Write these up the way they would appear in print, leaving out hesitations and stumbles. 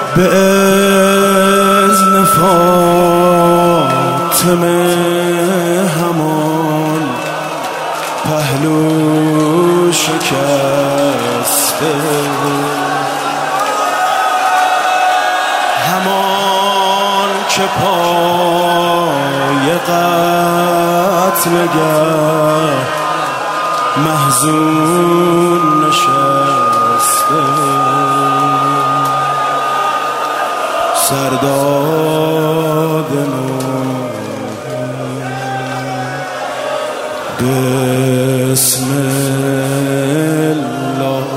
به اذن فاطمه همان پهلو شکسته، همان که پای قتلگه محزون نشسته، سرداد بسم الله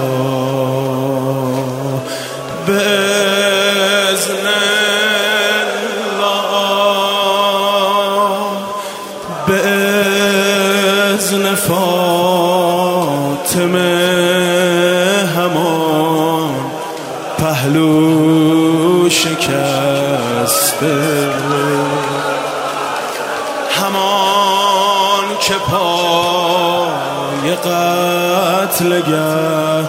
بإذن الله بإذن فاطمه همان پهلو شکسته، همان که پای قتلگه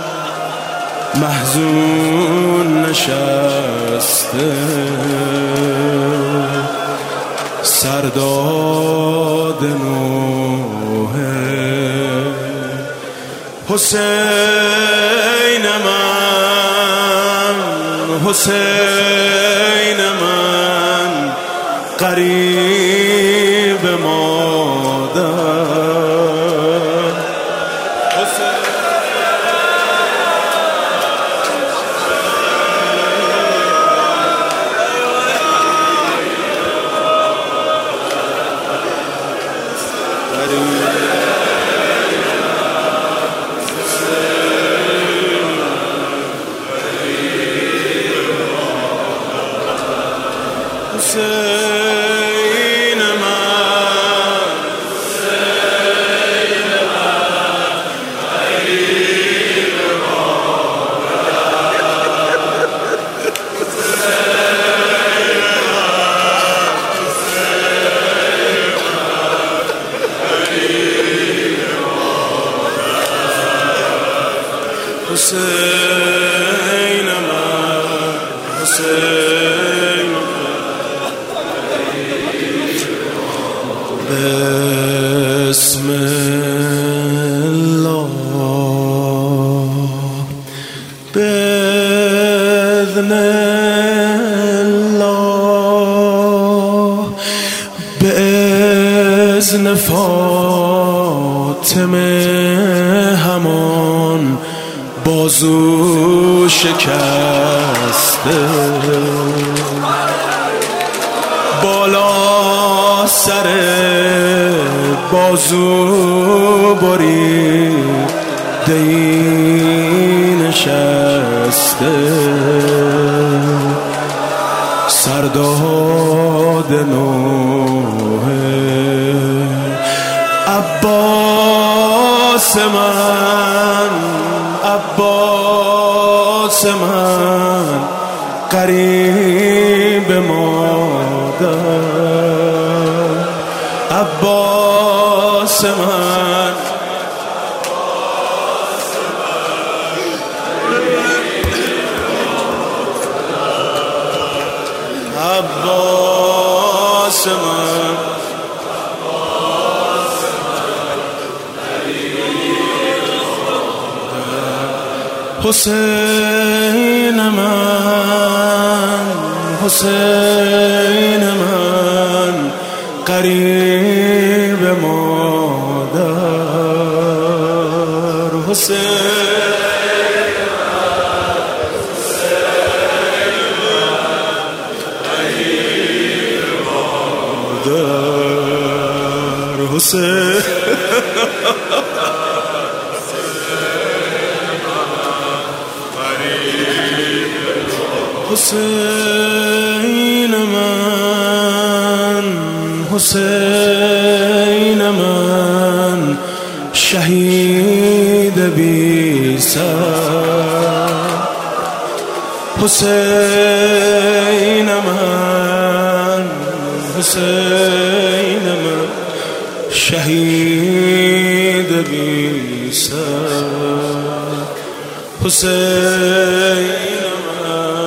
محزون نشسته، سرداد نوح حسین من، حسین من قریب مادر، حسین من، حسین من قریب مادر، حسین من، حسین بسم الله بإذن الله بإذن فاطمه همان بازو شکسته، بالا سر بازو بریده نشسته، سرداد نوح عباس من، عباس من قریب مادر، عباس من، عباس من، حسین من، حسین من قریب مادر، حسین قریب مادر، حسین حسین من، حسین من شهید بی سر، حسین من، حسین من شهید بی سر، حسین من